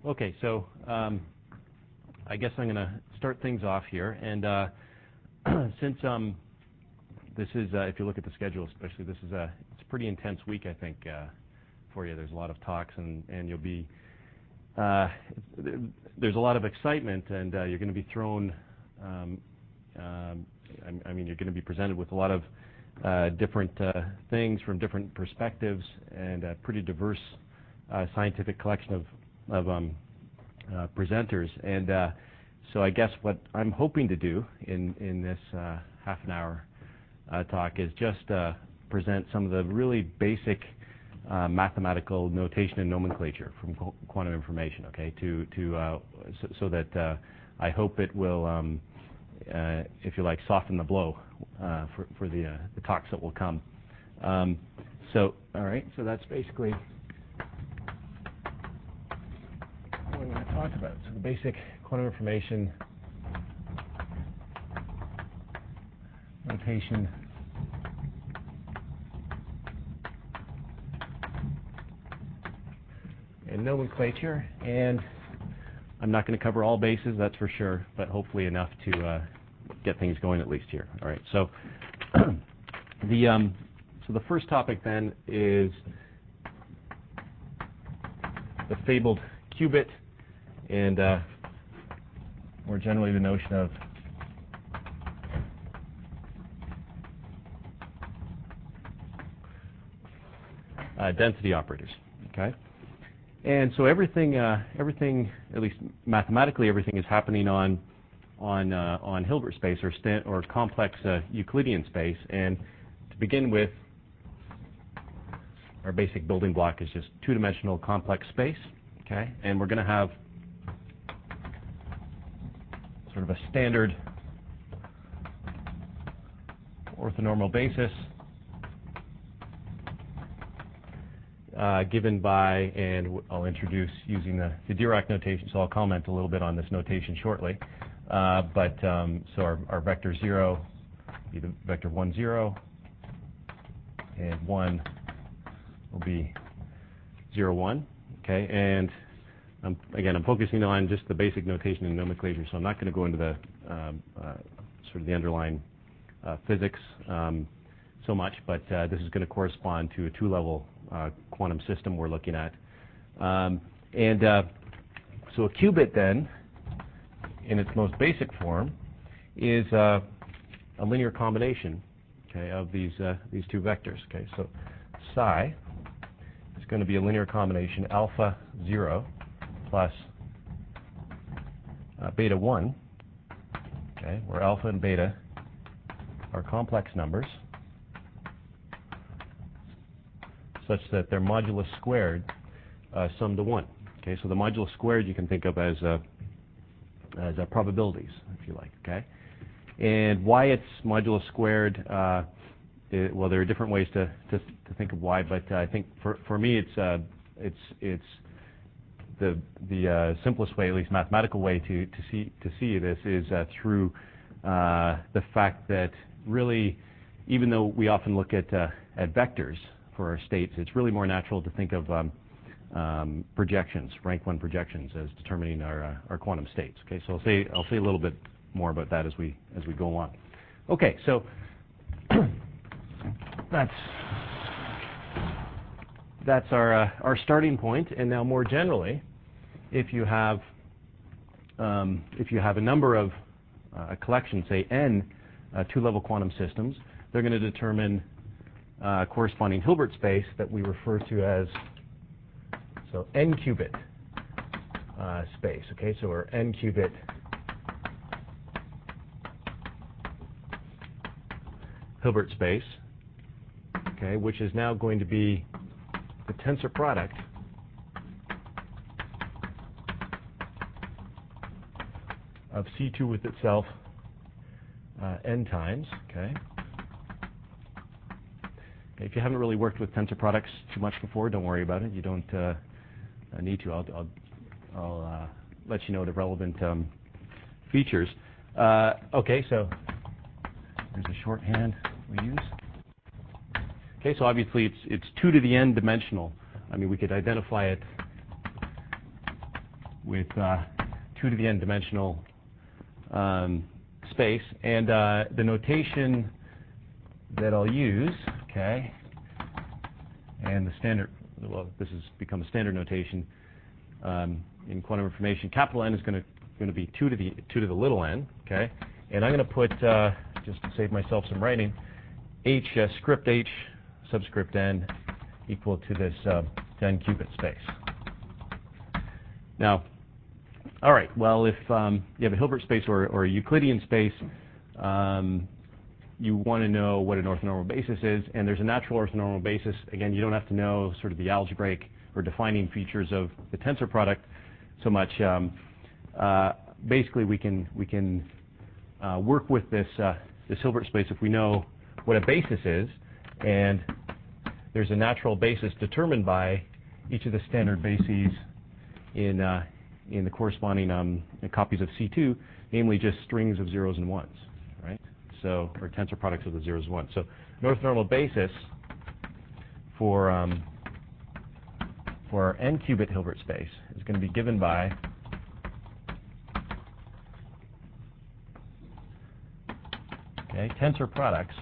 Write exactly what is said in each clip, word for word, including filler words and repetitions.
Okay, so um, I guess I'm going to start things off here. And uh, since um, this is, uh, if you look at the schedule especially, this is a, it's a pretty intense week, I think, uh, for you. There's a lot of talks, and, and you'll be, uh, there's a lot of excitement, and uh, you're going to be thrown, um, um, I, I mean, you're going to be presented with a lot of uh, different uh, things from different perspectives, and a pretty diverse uh, scientific collection of of um, uh, presenters. And uh, so I guess what I'm hoping to do in, in this uh, half an hour uh, talk is just uh, present some of the really basic uh, mathematical notation and nomenclature from qu quantum information, okay, to, to, uh, so, so that uh, I hope it will, um, uh, if you like, soften the blow uh, for, for the, uh, the talks that will come. Um, so, all right, so that's basically what I'm going to talk about. So the basic quantum information notation and nomenclature, and I'm not going to cover all bases, that's for sure, but hopefully enough to uh, get things going at least here. All right, so the um, so the first topic then is the fabled qubit, and uh, more generally the notion of uh, density operators. Okay, and so everything, uh, everything, at least mathematically, everything is happening on on uh, on Hilbert space or sta or complex uh, Euclidean space. And to begin with, our basic building block is just two-dimensional complex space. Okay, and we're going to have sort of a standard orthonormal basis uh, given by, and w I'll introduce using the, the Dirac notation, so I'll comment a little bit on this notation shortly. Uh, but um, so our, our vector zero will be the vector one, zero, and one will be zero, one. Okay, and Um, again, I'm focusing on just the basic notation and nomenclature, so I'm not going to go into the um, uh, sort of the underlying uh, physics um, so much, but uh, this is going to correspond to a two-level uh, quantum system we're looking at. Um, and uh, so a qubit then, in its most basic form, is uh, a linear combination, okay, of these uh, these two vectors. Okay, so psi is going to be a linear combination alpha zero plus uh, beta one, okay, where alpha and beta are complex numbers such that their modulus squared uh, sum to one. Okay, so the modulus squared you can think of as uh, as uh, probabilities, if you like. Okay, and why it's modulus squared? Uh, it, well, there are different ways to, to to think of why, but uh, I think for for me it's uh, it's it's the the uh, simplest way, at least mathematical way, to to see to see this is uh, through uh, the fact that really, even though we often look at uh, at vectors for our states, it's really more natural to think of um, um, projections, rank one projections, as determining our uh, our quantum states. Okay, so I'll say I'll say a little bit more about that as we as we go along. Okay, so that's that's our uh, our starting point, and now more generally, if you have um, if you have a number of uh, a collection, say n uh, two-level quantum systems, they're going to determine uh, corresponding Hilbert space that we refer to as so n qubit uh, space. Okay, so our n qubit Hilbert space. Okay, which is now going to be the tensor product of C two with itself uh, n times. Okay. If you haven't really worked with tensor products too much before, don't worry about it. You don't uh, need to. I'll, I'll, I'll uh, let you know the relevant um, features. Uh, okay, so there's a shorthand we use. Okay, so obviously it's it's two to the n dimensional. I mean, we could identify it with uh, two to the n dimensional um, space. And uh, the notation that I'll use, okay, and the standard, well, this has become a standard notation um, in quantum information. Capital N is going to going to be two to the two to the little n, okay, and I'm going to put uh, just to save myself some writing, h uh, script h subscript n equal to this uh, ten qubit space. Now, all right, well, if um, you have a Hilbert space or, or a Euclidean space, um, you want to know what an orthonormal basis is, and there's a natural orthonormal basis. Again, you don't have to know sort of the algebraic or defining features of the tensor product so much. Um, uh, basically, we can we can uh, work with this uh, this Hilbert space if we know what a basis is, and there's a natural basis determined by each of the standard bases in uh, in the corresponding um, copies of C two, namely just strings of zeros and ones, right? So, or tensor products of the zeros and ones. So, an orthonormal basis for um, for our n qubit Hilbert space is going to be given by okay tensor products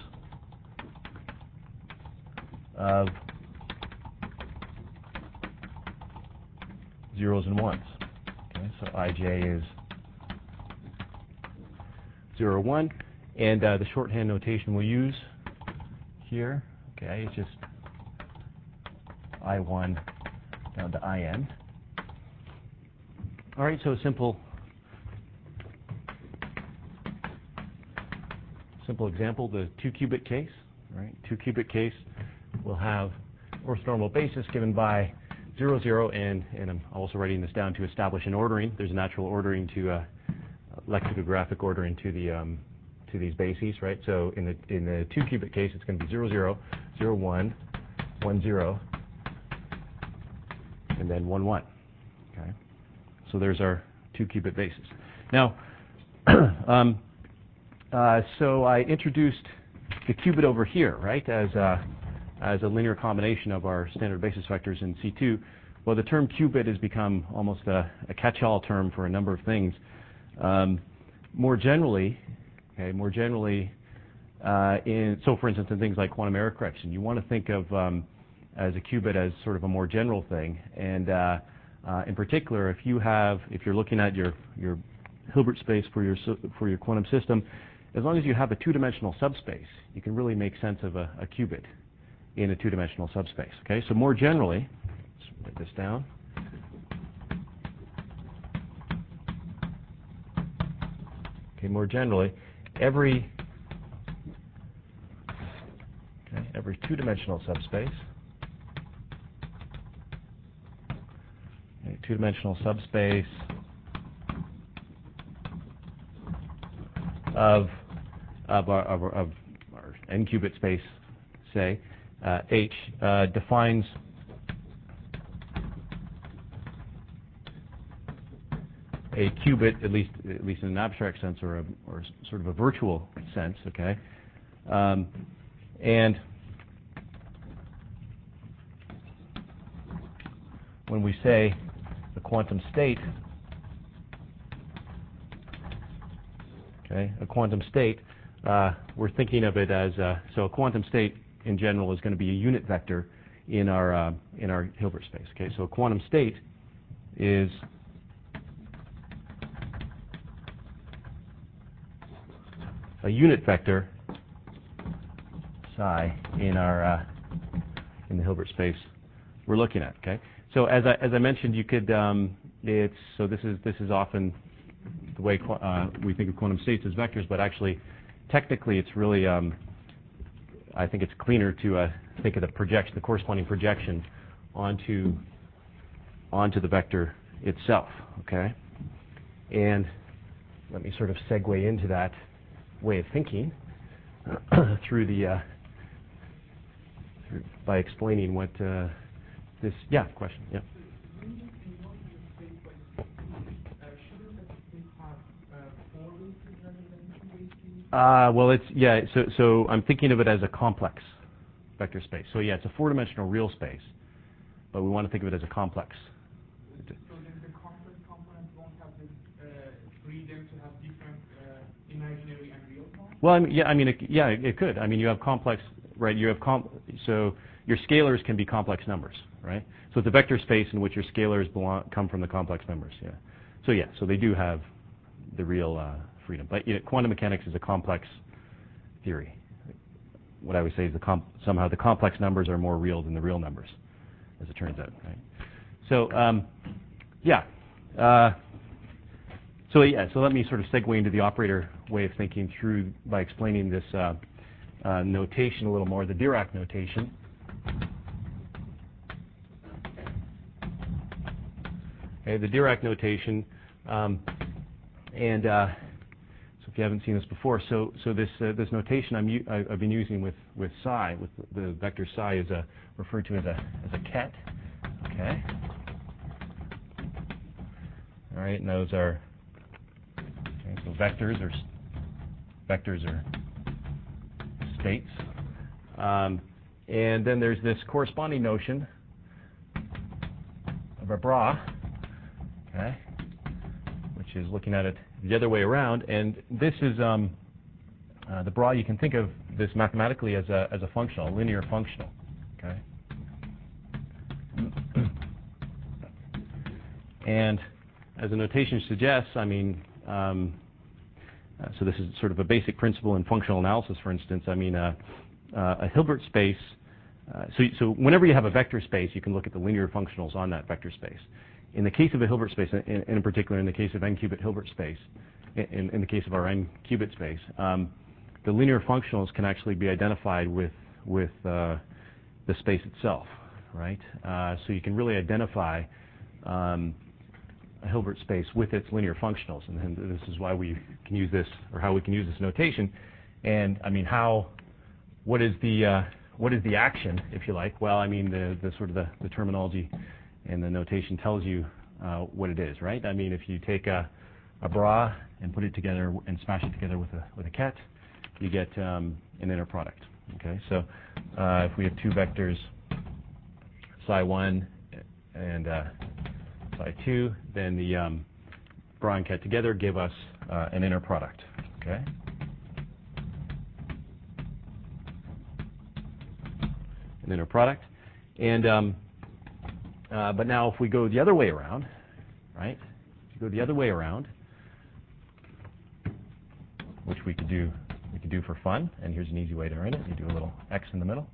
of zeros and ones. Okay, so ij is zero, one, and uh, the shorthand notation we'll use here, okay, is just I one down to in. All right, so a simple, simple example, the two-qubit case, right? Two-qubit case will have orthonormal basis given by zero, zero, and, and I'm also writing this down to establish an ordering. There's a natural ordering to uh, lexicographic ordering to the um, to these bases, right? So in the in the two qubit case, it's going to be zero, zero, zero, one, one, zero, and then one, one. Okay. So there's our two qubit basis. Now, um, uh, so I introduced the qubit over here, right, as a, as a linear combination of our standard basis vectors in C two. Well, the term qubit has become almost a, a catch-all term for a number of things. Um, more generally, okay, more generally, uh, in so for instance, in things like quantum error correction, you want to think of um, as a qubit as sort of a more general thing. And uh, uh, in particular, if you have, if you're looking at your your Hilbert space for your for your quantum system, as long as you have a two-dimensional subspace, you can really make sense of a, a qubit in a two-dimensional subspace. Okay, so more generally, let's write this down. Okay, more generally, every okay, every two-dimensional subspace, okay, two-dimensional subspace of of our, of our, of our n-qubit space, say uh, H, uh, defines a qubit, at least at least in an abstract sense or a, or sort of a virtual sense, okay, um, and when we say the quantum state, okay, a quantum state, uh, we're thinking of it as uh, so a quantum state in general is going to be a unit vector in our uh, in our Hilbert space. Okay, so a quantum state is a unit vector psi in our uh, in the Hilbert space we're looking at. Okay, so as I as I mentioned, you could um, it's so this is this is often the way uh, we think of quantum states as vectors, but actually, technically, it's really um, I think it's cleaner to uh, think of the projection, the corresponding projection onto onto the vector itself. Okay, and let me sort of segue into that way of thinking through the uh, through, by explaining what uh, this yeah question yeah. Uh, well, it's yeah. So so I'm thinking of it as a complex vector space. So yeah, it's a four-dimensional real space, but we want to think of it as a complex. So then the complex component have different uh, imaginary and real forms? Well, I mean, yeah, I mean, it, yeah, it could. I mean, you have complex, right? You have com so your scalars can be complex numbers, right? So it's a vector space in which your scalars belong come from the complex numbers. Yeah. So yeah, so they do have the real uh, freedom. But you know, quantum mechanics is a complex theory. What I would say is the comp somehow the complex numbers are more real than the real numbers, as it turns out, right? So um, yeah. Uh, so yeah. So let me sort of segue into the operator way of thinking through by explaining this uh, uh, notation a little more, the Dirac notation. Okay, the Dirac notation, um, and uh, so if you haven't seen this before, so so this uh, this notation I'm u I've been using with with psi, with the vector psi, is a referred to as a as a ket. Okay. All right, and those are okay, so vectors or vectors are states, um, and then there's this corresponding notion of a bra. Okay, which is looking at it the other way around, and this is um, uh, the bra. You can think of this mathematically as a as a functional, a linear functional. Okay, and as the notation suggests, I mean, um, uh, so this is sort of a basic principle in functional analysis. For instance, I mean, uh, uh, a Hilbert space. Uh, so, so whenever you have a vector space, you can look at the linear functionals on that vector space. In the case of a Hilbert space, in, in particular in the case of n-qubit Hilbert space, in, in the case of our n-qubit space, um, the linear functionals can actually be identified with, with uh, the space itself, right? Uh, so you can really identify um, a Hilbert space with its linear functionals, and, and this is why we can use this, or how we can use this notation. And I mean, how, what is the, uh, what is the action, if you like? Well, I mean, the, the sort of the, the terminology and the notation tells you uh, what it is, right? I mean, if you take a, a bra and put it together and smash it together with a with a ket, you get um, an inner product. Okay, so uh, if we have two vectors, psi one and uh, psi two, then the um, bra and ket together give us uh, an inner product. Okay. An inner product, and um, Uh, but now if we go the other way around, right? If you go the other way around, which we could do we could do for fun, and here's an easy way to earn it. You do a little X in the middle.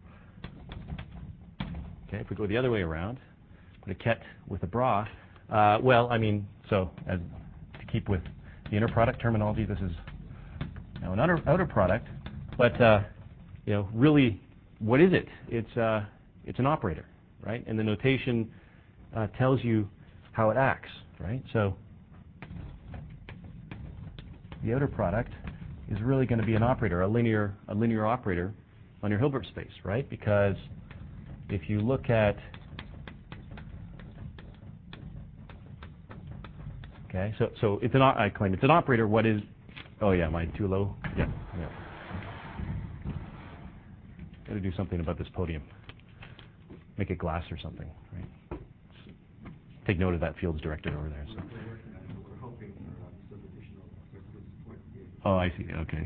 Okay, if we go the other way around, put a ket with a bra, uh, well, I mean, so as to keep with the inner product terminology, this is now an outer, outer product, but uh, you know, really, what is it? It's uh, it's an operator, right? And the notation Uh, tells you how it acts, right? So the outer product is really going to be an operator, a linear, a linear operator on your Hilbert space, right? Because if you look at, okay, so so it's an I claim it's an operator. What is? Oh yeah, am I too low? Yeah, yeah. Got to do something about this podium. Make it glass or something, right? Take note of that fields director over there. So. Oh, I see. Okay.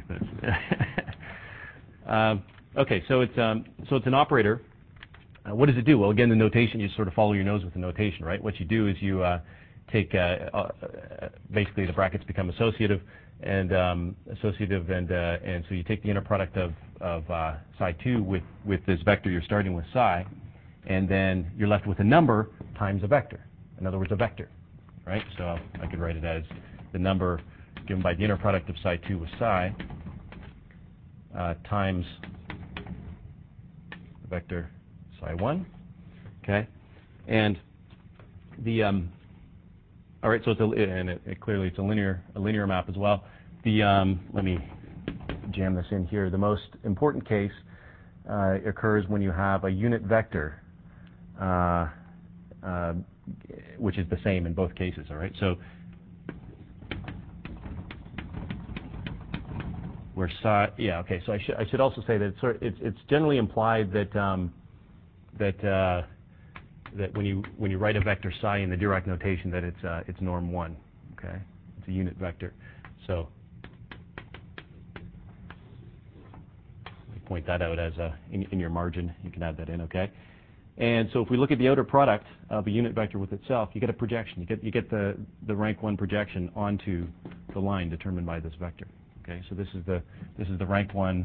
um, okay. So it's um, so it's an operator. Uh, what does it do? Well, again, the notation. You sort of follow your nose with the notation, right? What you do is you uh, take uh, uh, basically the brackets become associative and um, associative, and uh, and so you take the inner product of of uh, psi two with with this vector you're starting with psi, and then you're left with a number times a vector. In other words, a vector, right? So I could write it as the number given by the inner product of psi two with psi uh, times the vector psi one, okay? And the um, all right, so it's a, and it, it clearly it's a linear a linear map as well. The um, let me jam this in here. The most important case uh, occurs when you have a unit vector. Uh, uh, which is the same in both cases, all right? So where psi, yeah, okay. So I should I should also say that it's sort of, it's, it's generally implied that um, that uh, that when you when you write a vector psi in the Dirac notation that it's uh, it's norm one, okay? It's a unit vector. So point that out as a, in, in your margin. You can add that in, okay? And so if we look at the outer product of a unit vector with itself, you get a projection. You get you get the, the rank one projection onto the line determined by this vector. Okay, so this is the this is the rank one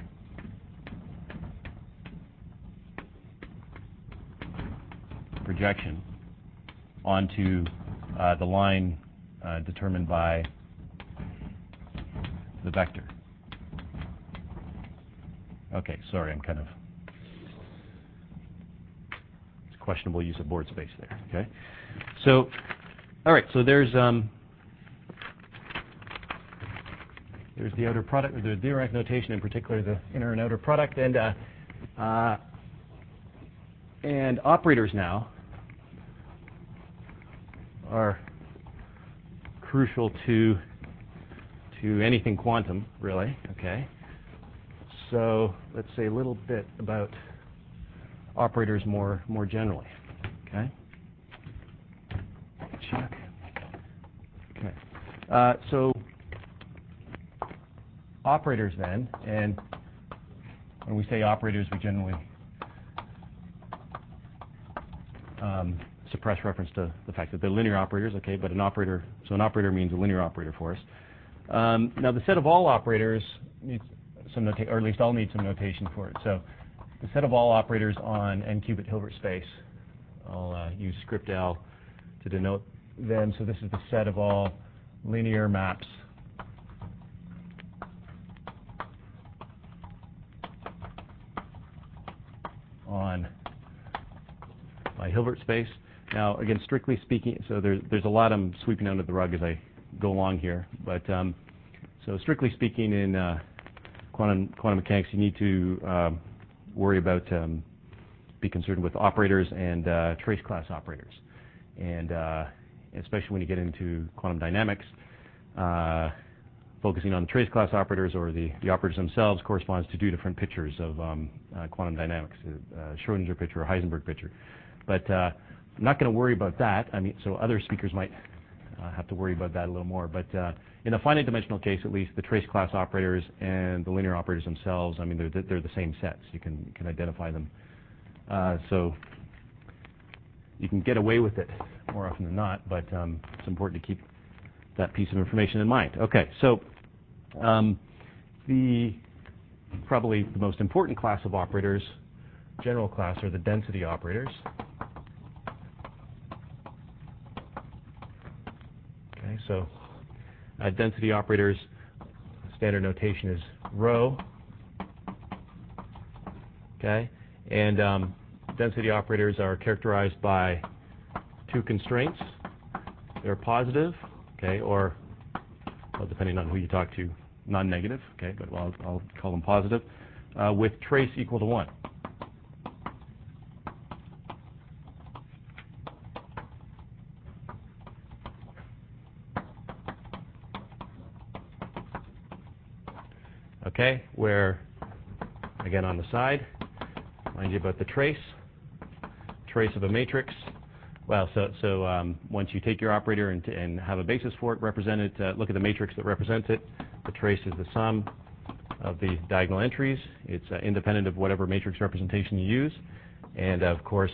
projection onto uh, the line uh, determined by the vector. Okay, sorry, I'm kind of it's questionable use of board space there. Okay, so all right, so there's um, there's the outer product, the the rank notation, in particular the inner and outer product, and uh, uh, and operators now are crucial to to anything quantum, really. Okay. So let's say a little bit about operators more more generally. Okay. Check. Okay. Uh, so operators then, and when we say operators, we generally um, suppress reference to the fact that they're linear operators. Okay, but an operator, so an operator means a linear operator for us. Um, now the set of all operators needs some notation, or at least I'll need some notation for it. So the set of all operators on n-qubit Hilbert space, I'll uh, use script L to denote them. So this is the set of all linear maps on my Hilbert space. Now, again, strictly speaking, so there, there's a lot I'm sweeping under the rug as I go along here, but um, so strictly speaking, in uh, quantum quantum mechanics, you need to um, worry about, um, be concerned with operators and uh, trace class operators, and uh, especially when you get into quantum dynamics, uh, focusing on the trace class operators or the, the operators themselves corresponds to two different pictures of um, uh, quantum dynamics, uh, Schrodinger picture or Heisenberg picture. But uh, I'm not going to worry about that. I mean, so other speakers might uh, have to worry about that a little more. But uh, in the finite dimensional case, at least, the trace class operators and the linear operators themselves, I mean, they're they're the same sets. You can you can identify them. Uh, so you can get away with it more often than not. But um, it's important to keep that piece of information in mind. Okay, so um, the probably the most important class of operators, general class, are the density operators. Okay, so uh, density operators, standard notation is rho. Okay, and um, density operators are characterized by two constraints. They're positive, okay, or well, depending on who you talk to, non-negative. Okay, but well, I'll, I'll call them positive, uh, with trace equal to one. Okay, where, again on the side, remind you about the trace, trace of a matrix. Well, so, so um, once you take your operator and, and have a basis for it, represent it, uh, look at the matrix that represents it. The trace is the sum of the diagonal entries. It's uh, independent of whatever matrix representation you use. And, of course,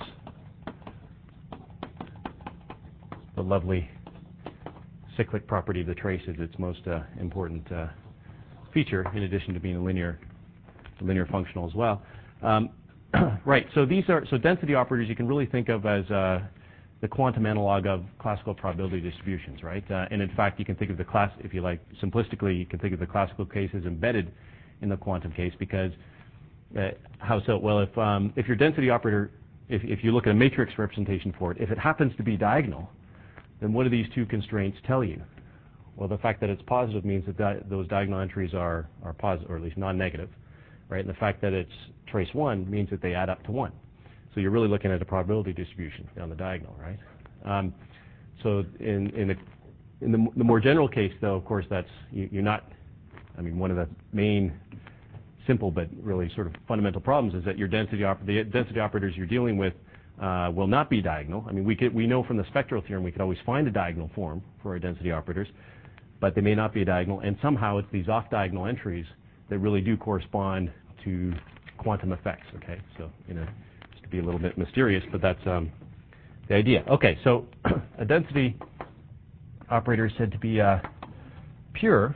the lovely cyclic property of the trace is its most uh, important uh, feature, in addition to being a linear, linear functional as well. Um, right. So these are so density operators. You can really think of as uh, the quantum analog of classical probability distributions, right? Uh, and in fact, you can think of the class, if you like, simplistically, you can think of the classical case as embedded in the quantum case, because uh, how so? Well, if um, if your density operator, if if you look at a matrix representation for it, if it happens to be diagonal, then what do these two constraints tell you? Well, the fact that it's positive means that, that those diagonal entries are, are positive, or at least non-negative, right? And the fact that it's trace one means that they add up to one. So you're really looking at a probability distribution down the diagonal, right? Um, so in, in, the, in the, the more general case, though, of course, that's you, you're not. I mean, one of the main simple but really sort of fundamental problems is that your density op- the density operators you're dealing with uh, will not be diagonal. I mean, we could, we know from the spectral theorem we could always find a diagonal form for our density operators. but they may not be a diagonal, and somehow it's these off-diagonal entries that really do correspond to quantum effects, okay? So, you know, just to be a little bit mysterious, but that's um, the idea. Okay, so a density operator is said to be uh, pure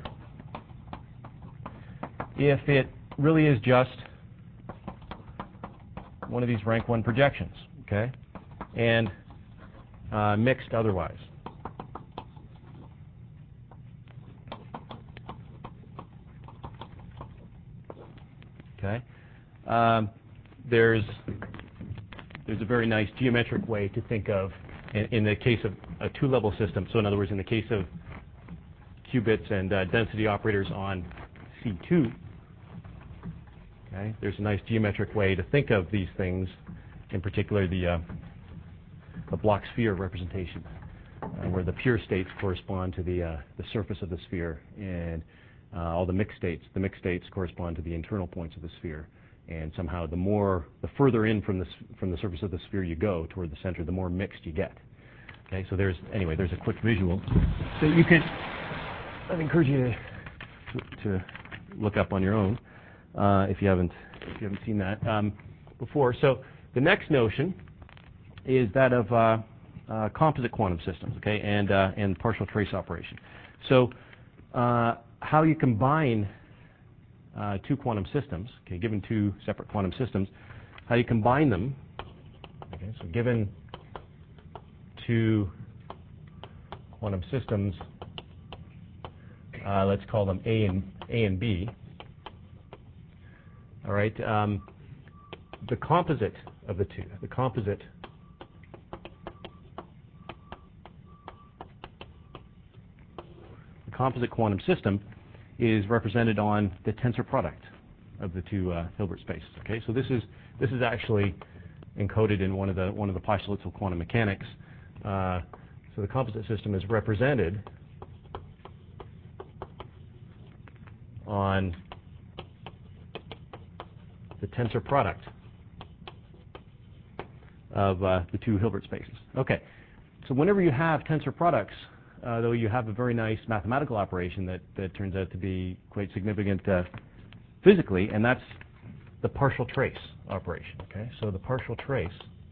if it really is just one of these rank one projections, okay, and uh, mixed otherwise. Okay, um, there's there's a very nice geometric way to think of, in, in the case of a two-level system. So in other words, in the case of qubits and uh, density operators on C two. Okay, there's a nice geometric way to think of these things, in particular the, uh, the block sphere representation, uh, where the pure states correspond to the, uh, the surface of the sphere, and uh, all the mixed states, the mixed states correspond to the internal points of the sphere. And somehow the more, the further in from the, from the surface of the sphere you go toward the center, the more mixed you get. Okay, so there's, anyway, there's a quick visual that you could, I'd encourage you to, to look up on your own. Uh, if you haven't, if you haven't seen that um, before. So the next notion is that of uh, uh, composite quantum systems, okay, and uh, and partial trace operation. So uh, how you combine uh, two quantum systems, okay, given two separate quantum systems, how you combine them. Okay, so given two quantum systems, uh, let's call them A and A and B. All right, um, the composite of the two, the composite the composite quantum system is represented on the tensor product of the two uh, Hilbert spaces. Okay, so this is this is actually encoded in one of the one of the postulates of quantum mechanics. Uh, so the composite system is represented on the tensor product of uh, the two Hilbert spaces. Okay, so whenever you have tensor products, uh, though, you have a very nice mathematical operation that, that turns out to be quite significant uh, physically, and that's the partial trace operation. Okay, so the partial trace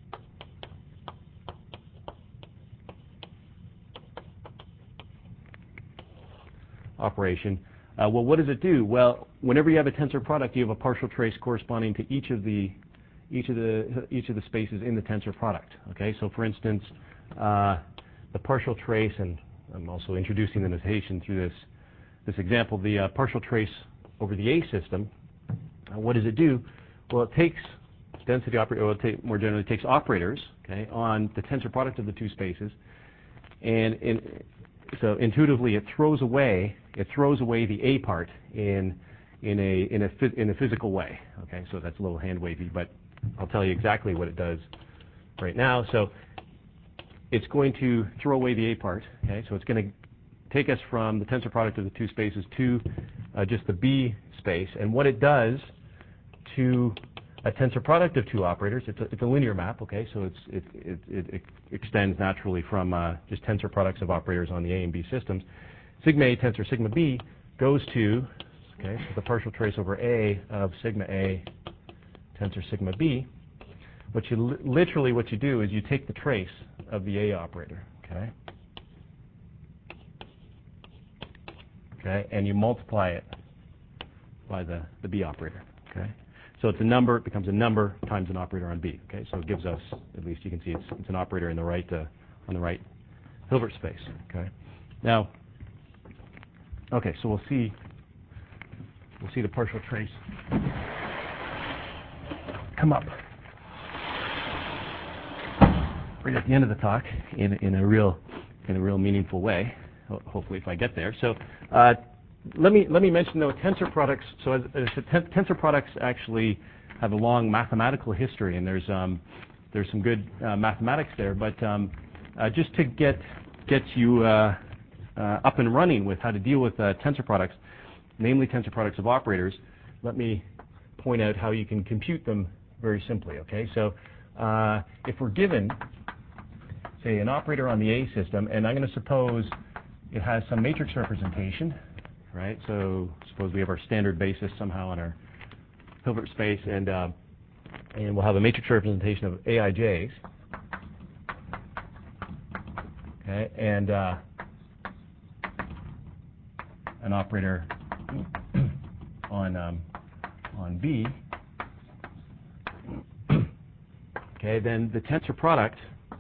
operation. Uh, well, what does it do? Well, whenever you have a tensor product, you have a partial trace corresponding to each of the each of the each of the spaces in the tensor product. Okay, so for instance, uh, the partial trace, and I'm also introducing the notation through this this example, the uh, partial trace over the A system. Uh, what does it do? Well, it takes density operator, or it take, more generally, it takes operators, okay, on the tensor product of the two spaces, and in, so intuitively it throws away it throws away the A part in in a in a in a physical way. Okay, so that's a little hand wavy, but I'll tell you exactly what it does right now. So it's going to throw away the A part. Okay, so it's going to take us from the tensor product of the two spaces to uh, just the B space, and what it does to a tensor product of two operators, it's a, it's a linear map, okay, so it's, it, it, it, it extends naturally from uh, just tensor products of operators on the A and B systems. Sigma A tensor sigma B goes to, okay, so the partial trace over A of sigma A tensor sigma B. What you li literally what you do is you take the trace of the A operator, okay, okay, and you multiply it by the, the B operator, okay. So it's a number, it becomes a number times an operator on B. Okay, so it gives us, at least you can see it's, it's an operator in the right uh, on the right Hilbert space. Okay, now, okay, so we'll see we'll see the partial trace come up right at the end of the talk in in a real in a real meaningful way. Ho hopefully, if I get there. So. Uh, Let me let me mention though tensor products. So as, as ten, tensor products actually have a long mathematical history, and there's um, there's some good uh, mathematics there. But um, uh, just to get get you uh, uh, up and running with how to deal with uh, tensor products, namely tensor products of operators, let me point out how you can compute them very simply. Okay, so uh, if we're given, say, an operator on the A system, and I'm going to suppose it has some matrix representation, right? So suppose we have our standard basis somehow on our Hilbert space, and uh, and we'll have a matrix representation of A I Js. Okay, and uh, an operator on um, on B. Okay, then the tensor product,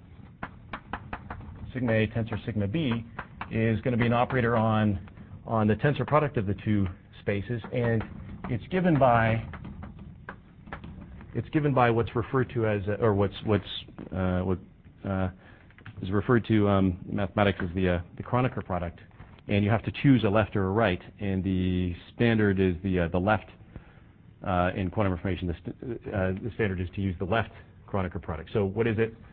sigma A tensor sigma B, is going to be an operator on on the tensor product of the two spaces, and it's given by it's given by what's referred to as uh, or what's what's uh, what uh, is referred to um, in mathematics as the uh, the Kronecker product, and you have to choose a left or a right, and the standard is the uh, the left uh, in quantum information. The, st uh, the standard is to use the left Kronecker product. So what is it?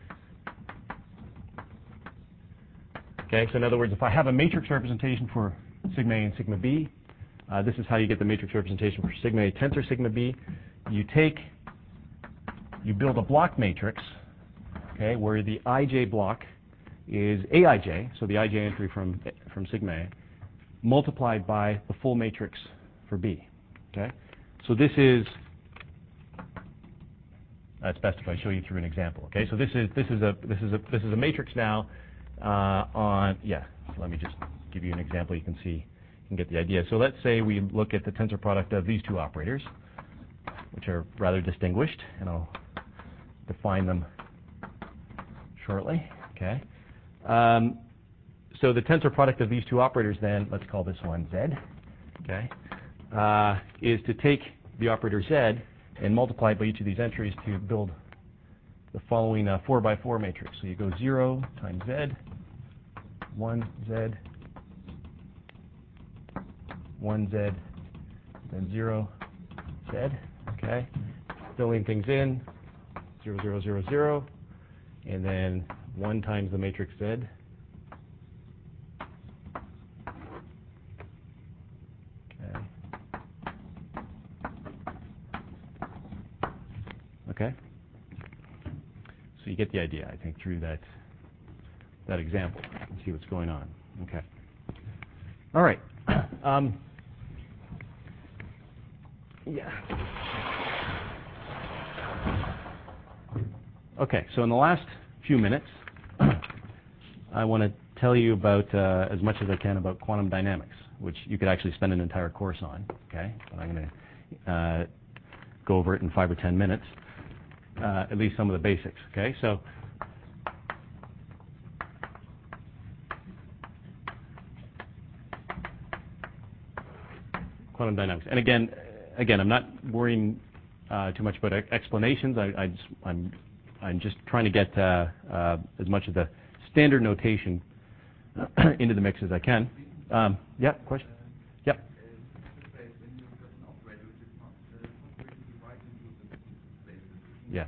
Okay, so in other words, if I have a matrix representation for sigma A and sigma B, uh, this is how you get the matrix representation for sigma A tensor sigma B. You take, you build a block matrix, okay, where the I J block is A I J, so the I J entry from from sigma A, multiplied by the full matrix for B. Okay, so this is. It's best if I show you through an example. Okay, so this is this is a this is a this is a matrix now. Uh, on yeah, so let me just give you an example. You can see, you can get the idea. So let's say we look at the tensor product of these two operators, which are rather distinguished, and I'll define them shortly. Okay. Um, so the tensor product of these two operators, then, let's call this one Z. Okay, uh, is to take the operator Z and multiply it by each of these entries to build the following uh, four by four matrix. So you go zero times Z, one Z, one Z, then zero Z. Okay, filling things in, zero, zero, zero, zero, and then one times the matrix Z. Okay. Okay. So you get the idea, I think, through that that example and see what's going on. Okay. All right. Um, yeah. Okay. So in the last few minutes, I want to tell you about uh, as much as I can about quantum dynamics, which you could actually spend an entire course on. Okay. But I'm going to uh, go over it in five or ten minutes. Uh, at least some of the basics. Okay, so quantum dynamics, and again, again, I'm not worrying uh, too much about explanations. I, I just, I'm, I'm just trying to get uh, uh, as much of the standard notation into the mix as I can. Um, yeah, question. Yeah. Yeah.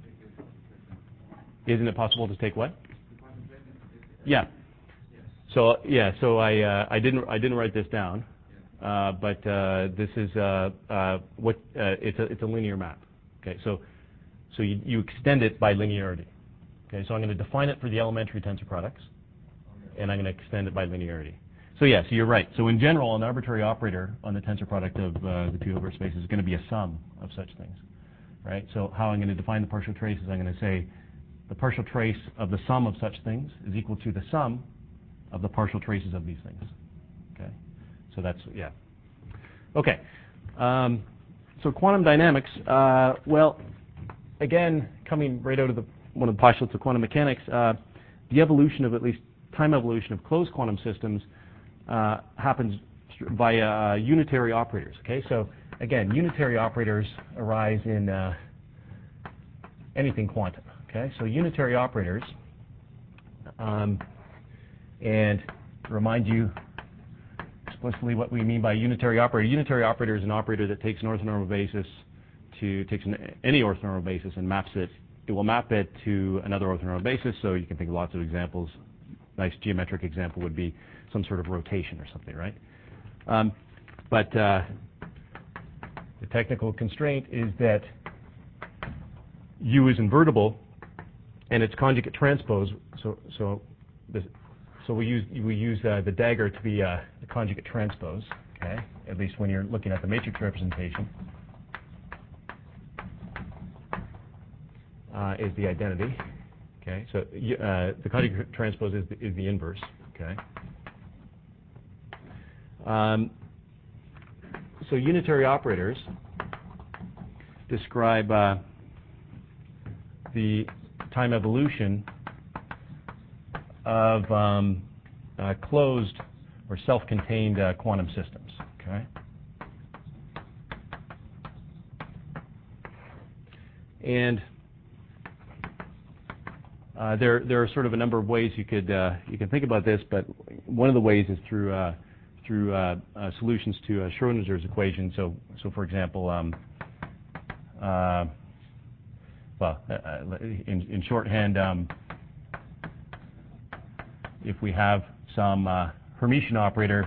Isn't it possible to take what? Yeah. So yeah. So I uh, I didn't I didn't write this down, uh, but uh, this is uh, uh, what uh, it's a it's a linear map. Okay. So so you, you extend it by linearity. Okay. So I'm going to define it for the elementary tensor products, and I'm going to extend it by linearity. So yeah. So you're right. So in general, an arbitrary operator on the tensor product of uh, the two Hilbert spaces is going to be a sum of such things. Right? So how I'm going to define the partial trace is I'm going to say the partial trace of the sum of such things is equal to the sum of the partial traces of these things. Okay? So that's, yeah. Okay. Um, so quantum dynamics, uh, well, again, coming right out of the, one of the postulates of quantum mechanics, uh, the evolution of, at least time evolution of closed quantum systems uh, happens via uh, unitary operators. Okay? So again, unitary operators arise in uh, anything quantum. Okay, so unitary operators, um, and remind you explicitly what we mean by unitary operator. Unitary operator is an operator that takes an orthonormal basis to takes an, any orthonormal basis and maps it. It will map it to another orthonormal basis. So you can think of lots of examples. Nice geometric example would be some sort of rotation or something, right? Um, but uh, the technical constraint is that U is invertible, and its conjugate transpose. So, so this, so we use we use uh, the dagger to be uh, the conjugate transpose. Okay, at least when you're looking at the matrix representation, uh, is the identity. Okay, so uh, the conjugate transpose is the, is the inverse. Okay. Um, so unitary operators describe uh, the time evolution of um, uh, closed or self-contained uh, quantum systems. Okay. And uh, there there are sort of a number of ways you could uh, you can think about this, but one of the ways is through uh, through uh, uh, solutions to uh, Schrodinger's equation. So so for example, um, uh, well, uh, in, in shorthand, um, if we have some uh, Hermitian operator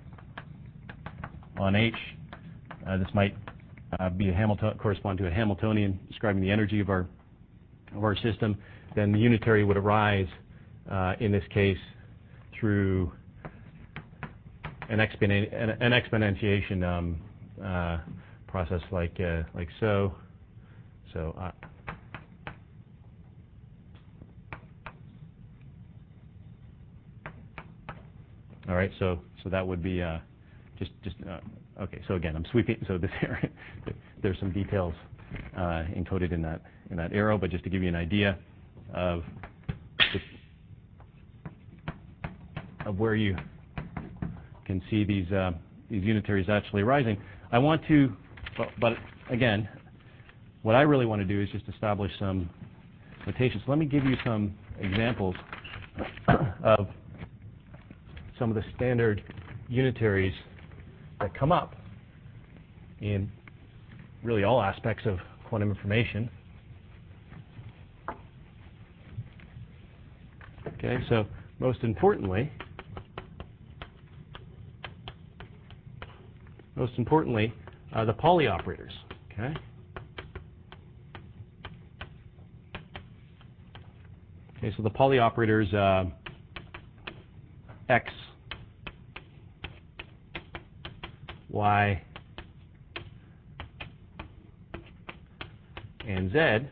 on H, uh, this might uh, be a Hamilton correspond to a Hamiltonian describing the energy of our of our system. Then the unitary would arise uh, in this case through an, exponen an, an exponentiation um, uh, process like uh, like so. So. Uh, all right. So so that would be uh, just just uh, okay. So again, I'm sweeping. So this here, there's some details uh, encoded in that in that arrow, but just to give you an idea of the, of where you can see these uh, these unitaries actually arising. I want to, but, but again, what I really want to do is just establish some notations. Let me give you some examples of some of the standard unitaries that come up in really all aspects of quantum information. Okay, so most importantly, most importantly, uh, the Pauli operators. Okay. Okay, so the Pauli operators uh, X, Y, and Z.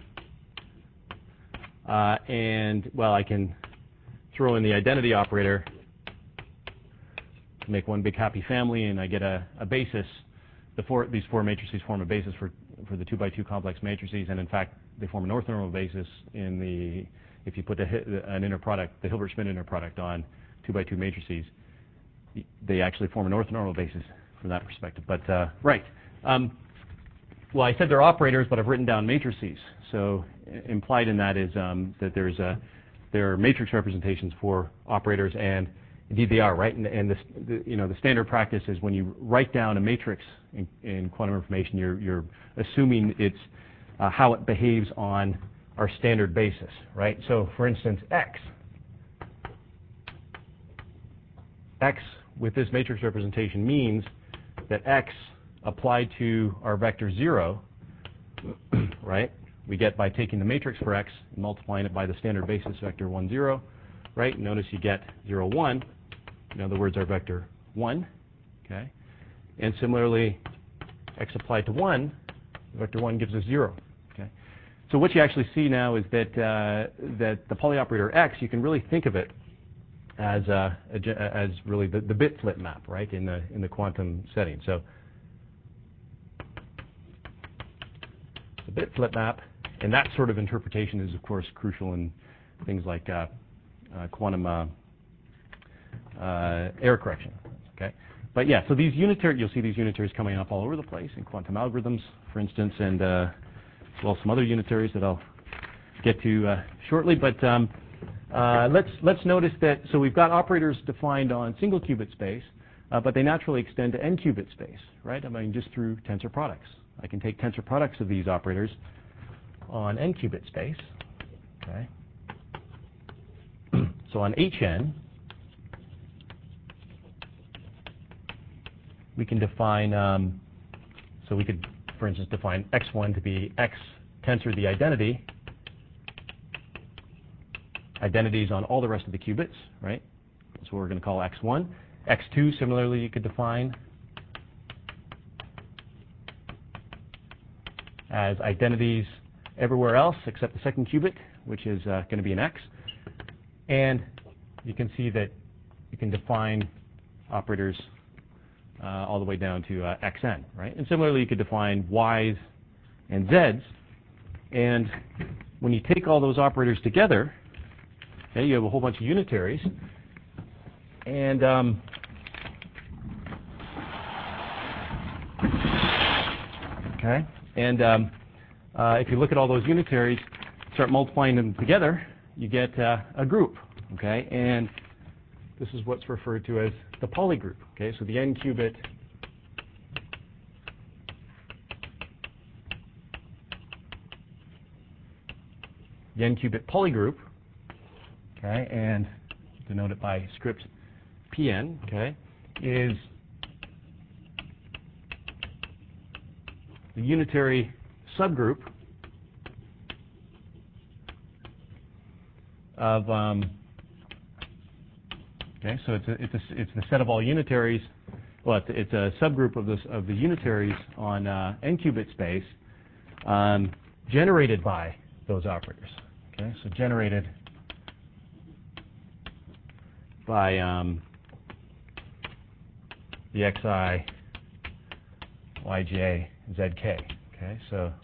Uh, and, well, I can throw in the identity operator to make one big happy family, and I get a, a basis. The four, these four matrices form a basis for, for the two by two complex matrices, and in fact, they form an orthonormal basis in the, if you put the, an inner product, the Hilbert-Schmidt inner product on two by two matrices, they actually form an orthonormal basis from that perspective. But, uh, right. Um, Well, I said they're operators, but I've written down matrices. So implied in that is um, that there's a, there are matrix representations for operators, and indeed they are, right? And, and this, the, you know, the standard practice is when you write down a matrix in, in quantum information, you're, you're assuming it's uh, how it behaves on our standard basis, right? So, for instance, X. X with this matrix representation means that X applied to our vector zero, right, we get by taking the matrix for X and multiplying it by the standard basis vector one, zero, right? Notice you get zero, one. In other words, our vector one, okay? And similarly, X applied to one, vector one gives us zero, okay? So what you actually see now is that, uh, that the Pauli operator X, you can really think of it as, uh, a, as really the, the bit flip map, right, in the, in the quantum setting. So the bit flip map, and that sort of interpretation is, of course, crucial in things like uh, uh, quantum uh, uh, error correction. Okay, but yeah, so these unitary, you'll see these unitaries coming up all over the place in quantum algorithms, for instance, and uh, well, some other unitaries that I'll get to uh, shortly. But um, uh, let's let's notice that. So we've got operators defined on single qubit space, uh, but they naturally extend to n qubit space, right? I mean, just through tensor products. I can take tensor products of these operators on n qubit space. Okay. So on Hn, we can define. Um, so we could, for instance, define x one to be x tensor the identity. Identities on all the rest of the qubits, right? what we're going to call x one. x two, similarly, you could define as identities everywhere else except the second qubit, which is uh, going to be an x. And you can see that you can define operators uh, all the way down to uh, xn, right? And similarly, you could define y's and z's. And when you take all those operators together, okay, you have a whole bunch of unitaries. And um, okay, and um, uh, if you look at all those unitaries, start multiplying them together, you get uh, a group. Okay, and this is what's referred to as the polygroup. Okay, so the n qubit the n qubit polygroup. Okay, and denote it by script Pn. Okay, is the unitary subgroup of um, okay, so it's a, it's a, it's the set of all unitaries. Well, it's, it's a subgroup of this of the unitaries on uh, n qubit space um, generated by those operators. Okay, so generated by um, the xi, yj, zk. Okay, so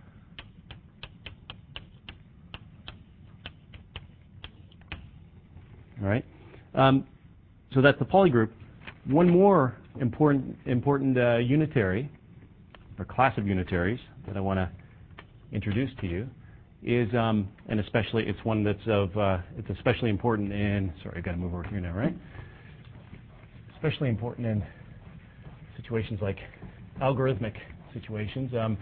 all right. Um, so that's the polygroup. One more important important uh, unitary or class of unitaries that I want to introduce to you is, um, and especially it's one that's of uh, it's especially important in. Sorry, I've got to move over here now, right? Especially important in situations like algorithmic situations. Um,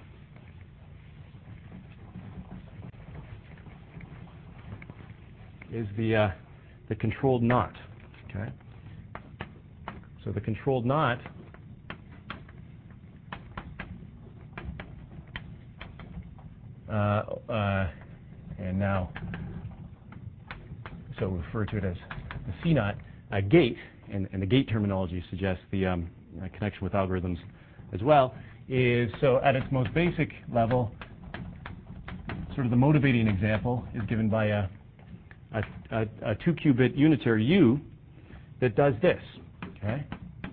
is the uh, the controlled knot. Okay. So the controlled knot uh, uh, and now so we refer to it as the C knot uh, gate, and, and the gate terminology suggests the um, uh, connection with algorithms as well. Is so at its most basic level, sort of the motivating example is given by a a, a, a two qubit unitary U that does this. Okay.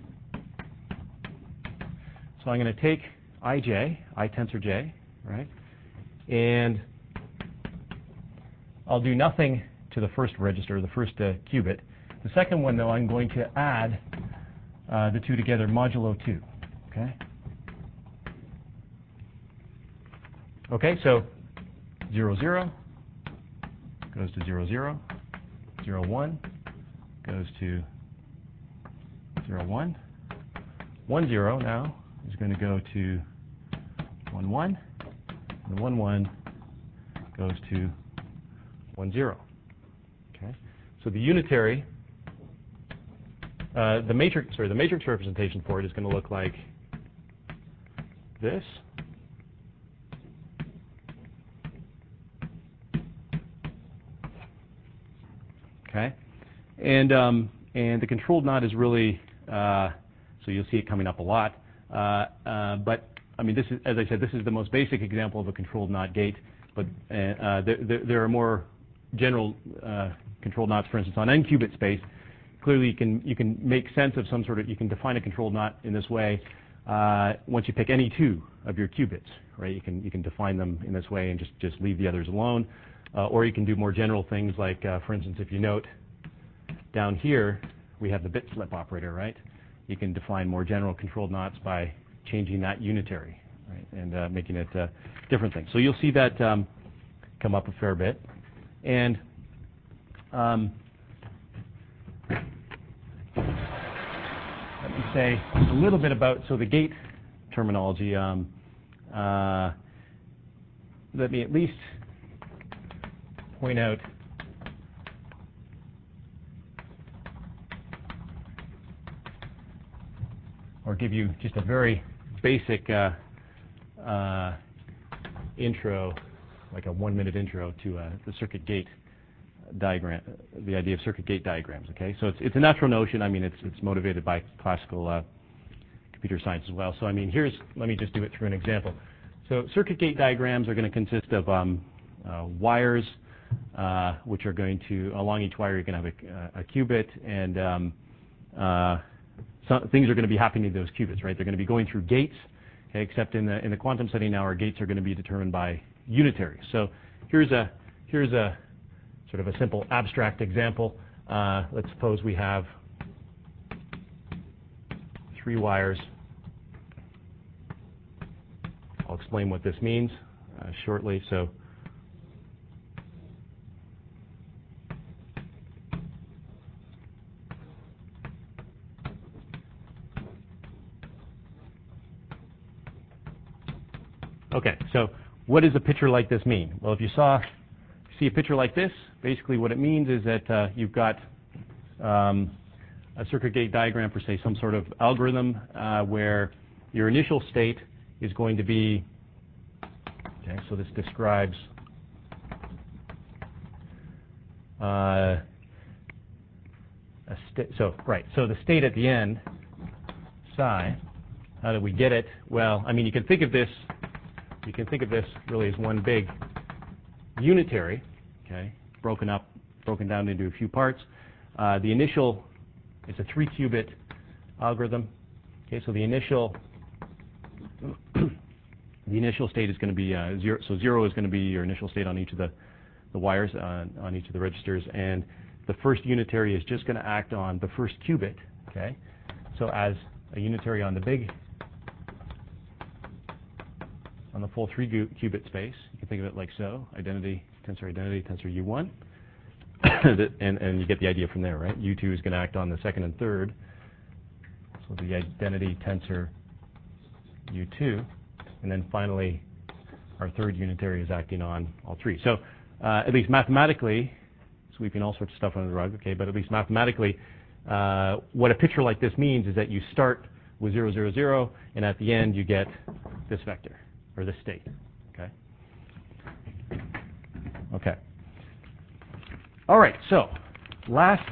So I'm going to take ij, I tensor j, right, and I'll do nothing to the first register, the first uh, qubit. The second one, though, I'm going to add uh, the two together modulo two. Okay. Okay. So zero zero goes to zero zero, zero one goes to zero one, one zero now is going to go to one one, and one one goes to one zero. Okay, so the unitary, uh, the matrix, sorry, the matrix representation for it is going to look like this. Okay, and um, and the controlled knot is really uh, so you'll see it coming up a lot. Uh, uh, but I mean, this is, as I said, this is the most basic example of a controlled knot gate. But uh, there, there, there are more general uh, controlled knots. For instance, on n qubit space, clearly you can you can make sense of some sort of you can define a controlled knot in this way. Uh, once you pick any two of your qubits, right? You can you can define them in this way and just just leave the others alone. Uh, or you can do more general things like, uh, for instance, if you note down here, we have the bit slip operator, right? You can define more general controlled knots by changing that unitary, right, and uh, making it uh, different things. So you'll see that um, come up a fair bit. And um, let me say a little bit about, so the gate terminology, um, uh, let me at least point out or give you just a very basic uh, uh, intro, like a one-minute intro to uh, the circuit gate diagram, the idea of circuit gate diagrams. Okay, so it's it's a natural notion. I mean, it's it's motivated by classical uh, computer science as well. So I mean, here's let me just do it through an example. So circuit gate diagrams are going to consist of um, uh, wires, uh, which are going to along each wire you're going to have a, a qubit, and um, uh, some things are going to be happening to those qubits, right? They're going to be going through gates. Okay, except in the in the quantum setting now, our gates are going to be determined by unitaries. So here's a here's a sort of a simple abstract example. Uh, let's suppose we have three wires. I'll explain what this means uh, shortly. So okay, so what does a picture like this mean? Well, if you saw see a picture like this, basically what it means is that uh, you've got um, a circuit gate diagram for, say, some sort of algorithm uh, where your initial state is going to be, okay, so this describes uh, a sta- so, right, so the state at the end, psi, how do we get it? Well, I mean, you can think of this, you can think of this really as one big unitary, okay, broken up, broken down into a few parts. Uh, the initial, it's a three qubit algorithm. Okay, so the initial, the initial state is going to be uh, zero. So zero is going to be your initial state on each of the, the wires uh, on each of the registers, and the first unitary is just going to act on the first qubit. Okay, so as a unitary on the big, on the full three qubit space, you can think of it like so: identity, tensor identity, tensor U one, and and you get the idea from there, right? U two is going to act on the second and third, so the identity tensor U two, and then finally our third unitary is acting on all three. So uh, at least mathematically, sweeping all sorts of stuff under the rug, okay, but at least mathematically, uh, what a picture like this means is that you start with zero, zero, zero, and at the end you get this vector, or this state, okay? Okay. All right, so last,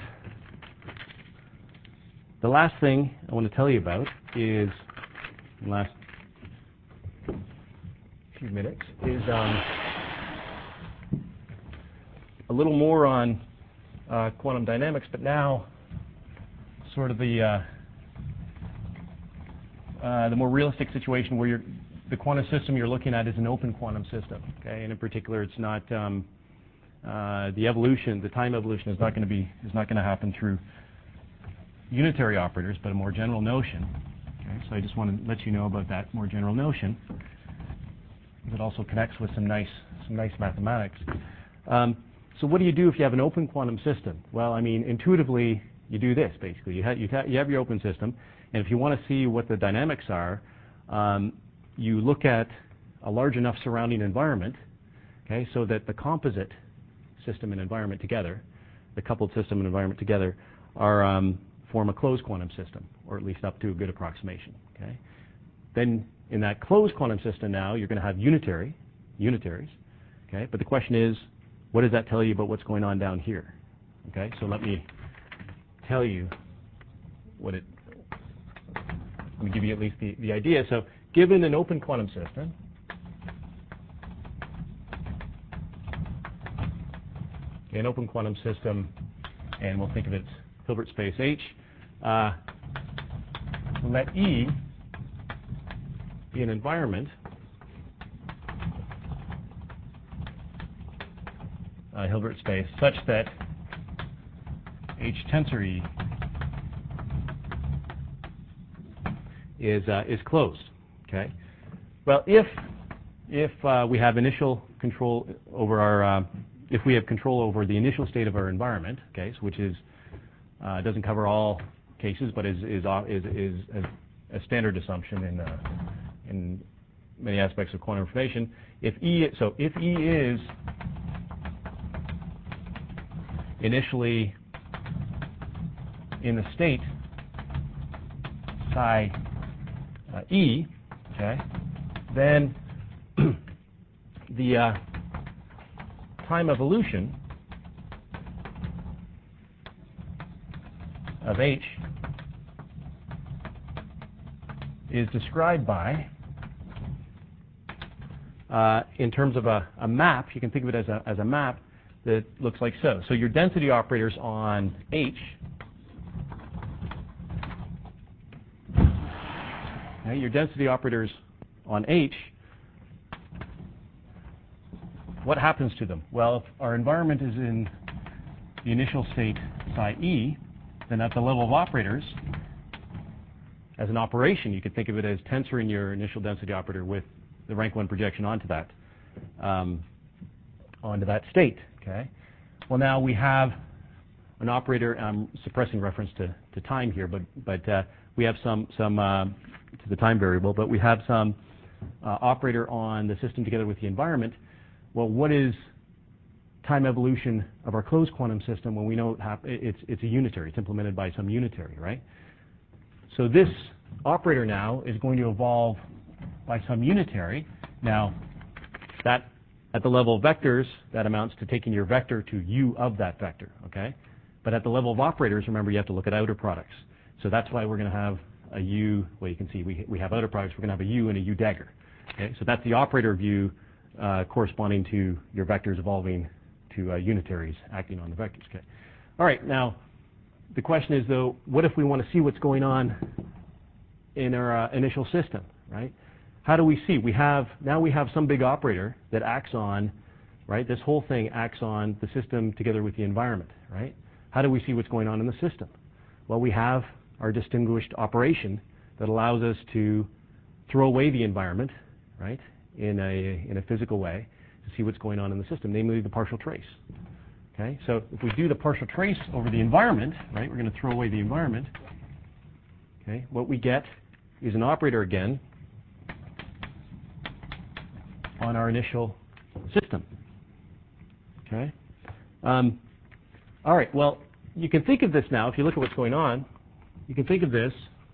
the last thing I want to tell you about is, last few minutes, is um, a little more on uh, quantum dynamics, but now sort of the uh, uh, the more realistic situation where you're, the quantum system you're looking at is an open quantum system, okay? And in particular, it's not um, uh, the evolution, the time evolution is not going to be is not going to happen through unitary operators, but a more general notion. Okay, so I just want to let you know about that more general notion that also connects with some nice some nice mathematics. Um, so what do you do if you have an open quantum system? Well, I mean, intuitively, you do this basically. You, ha you, ha you have your open system, and if you want to see what the dynamics are, um, you look at a large enough surrounding environment, okay, so that the composite system and environment together, the coupled system and environment together, are um, form a closed quantum system, or at least up to a good approximation. Okay. Then in that closed quantum system now, you're going to have unitary, unitaries. Okay. But the question is, what does that tell you about what's going on down here? Okay. So let me tell you what it. Let me give you at least the, the idea. So given an open quantum system, okay, an open quantum system, and we'll think of it as Hilbert space H. Uh, let E be an environment, uh, Hilbert space, such that H tensor E is uh, is closed. Okay. Well, if if uh, we have initial control over our uh, if we have control over the initial state of our environment, okay, so which is uh, doesn't cover all cases, but is is is, is a, a standard assumption in uh, in many aspects of quantum information. If E so if E is initially in the state psi uh, E, okay, then the uh, time evolution of H is described by, uh, in terms of a, a map, you can think of it as a, as a map that looks like so. So your density operators on H, okay, your density operators on H, what happens to them? Well, if our environment is in the initial state psi E, then at the level of operators, as an operation, you could think of it as tensoring your initial density operator with the rank one projection onto that, um, onto that state. Okay. Well, now we have an operator. I'm suppressing reference to, to time here, but but uh, we have some some uh, to the time variable, but we have some uh, operator on the system together with the environment. Well, what is time evolution of our closed quantum system when we know it hap it's it's a unitary? It's implemented by some unitary, right? So this operator now is going to evolve by some unitary. Now, that at the level of vectors, that amounts to taking your vector to u of that vector, okay? But at the level of operators, remember, you have to look at outer products. So that's why we're going to have a u. Well, you can see we we have outer products. We're going to have a u and a u dagger. Okay, so that's the operator view uh, corresponding to your vectors evolving to uh, unitaries acting on the vectors. Okay. All right. Now, the question is though, what if we want to see what's going on in our uh, initial system, right? How do we see? We have now we have some big operator that acts on, right? This whole thing acts on the system together with the environment, right? How do we see what's going on in the system? Well, we have our distinguished operation that allows us to throw away the environment, right, in a in a physical way to see what's going on in the system, namely the partial trace. Okay, so if we do the partial trace over the environment, right, we're going to throw away the environment. Okay, what we get is an operator again on our initial system. Okay. Um, all right. Well, you can think of this now. If you look at what's going on, you can think of this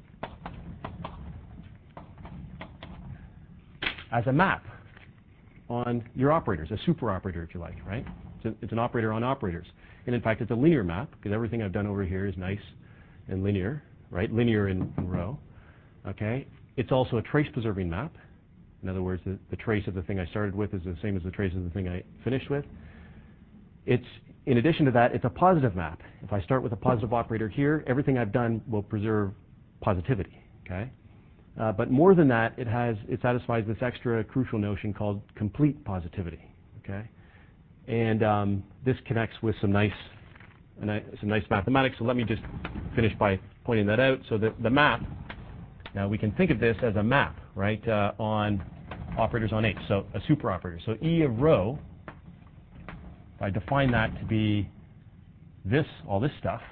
as a map on your operators, a super operator, if you like. Right. It's, a, it's an operator on operators, and in fact, it's a linear map because everything I've done over here is nice and linear. Right. Linear in, in row. Okay. It's also a trace preserving map. In other words, the, the trace of the thing I started with is the same as the trace of the thing I finished with. It's, in addition to that, it's a positive map. If I start with a positive operator here, everything I've done will preserve positivity. Okay? Uh, but more than that, it has it satisfies this extra crucial notion called complete positivity. Okay? And um, this connects with some nice, some nice mathematics. So let me just finish by pointing that out. So the, the map. Now we can think of this as a map, right, uh, on operators on H, so a super operator. So E of rho, if I define that to be this, all this stuff,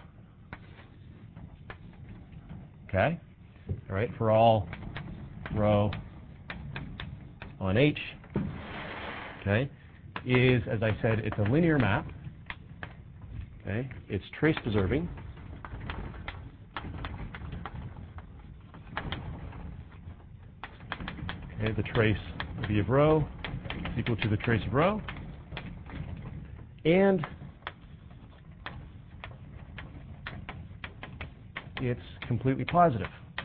okay, all right, for all rho on H, okay, is, as I said, it's a linear map, okay, it's trace preserving. Okay, the trace of E of rho is equal to the trace of rho. And it's completely positive.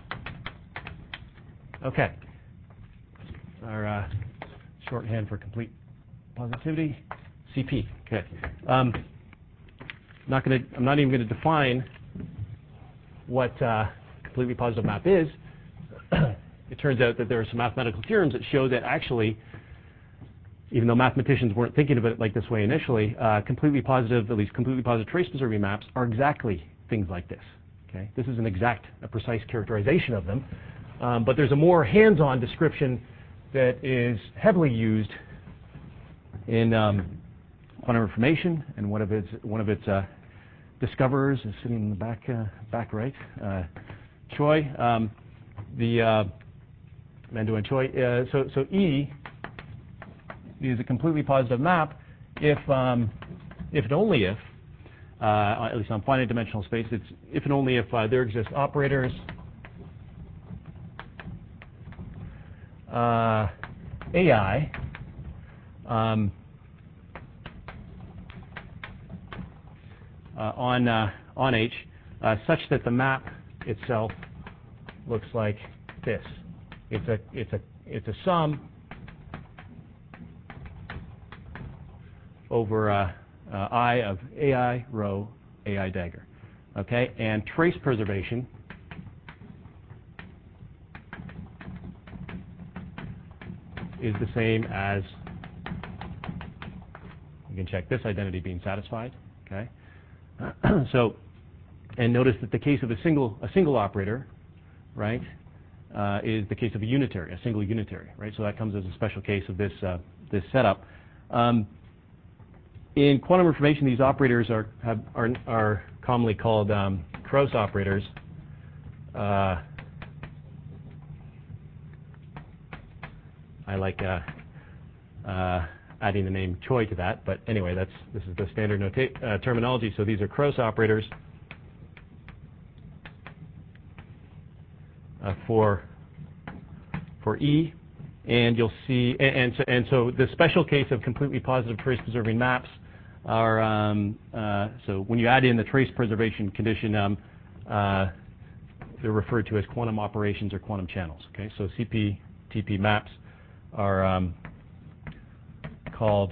Okay. Our uh, shorthand for complete positivity, C P. Okay. Um, not gonna, I'm not even going to define what uh, completely positive map is. It turns out that there are some mathematical theorems that show that actually, even though mathematicians weren't thinking of it like this way initially, uh, completely positive, at least completely positive trace preserving maps are exactly things like this. Okay, this is an exact, a precise characterization of them, um, but there's a more hands-on description that is heavily used in um, quantum information, and one of its one of its uh, discoverers is sitting in the back uh, back right, uh, Choi. Um, the uh, Mandu and Choi. Uh, so, so E is a completely positive map if, um, if and only if, uh, at least on finite dimensional space, it's if and only if uh, there exist operators uh, A I um, uh, on uh, on H uh, such that the map itself looks like this. It's a it's a it's a sum over uh, uh, I of A I row A I dagger. Okay, and trace preservation is the same as, you can check this identity being satisfied. Okay, so, and notice that the case of a single a single operator, right, uh, is the case of a unitary, a single unitary, right? So that comes as a special case of this uh, this setup. Um, in quantum information, these operators are have, are are commonly called um, Krauss operators. Uh, I like uh, uh, adding the name Choi to that, but anyway, that's this is the standard nota uh, terminology. So these are Krauss operators uh, for for E, and you'll see, and, and so and so the special case of completely positive trace preserving maps are um, uh, so when you add in the trace preservation condition, um, uh, they're referred to as quantum operations or quantum channels. Okay, so C P T P maps are um, called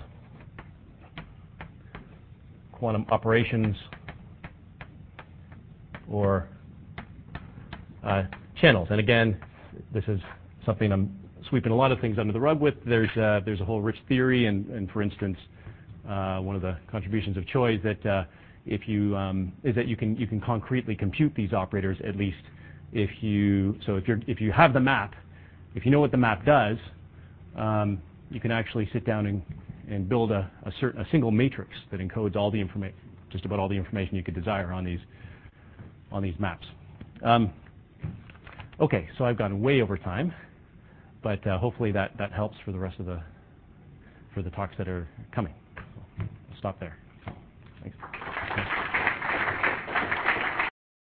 quantum operations or uh, channels. And again, this is something I'm sweeping a lot of things under the rug with. There's uh, there's a whole rich theory, and, and for instance, uh, one of the contributions of Choi is that uh, if you um, is that you can you can concretely compute these operators, at least if you so if you if you have the map, if you know what the map does. Um, you can actually sit down and, and build a, a certain a single matrix that encodes all the information, just about all the information you could desire on these on these maps. Um, okay, so I've gone way over time, but uh, hopefully that that helps for the rest of the for the talks that are coming. So I'll stop there.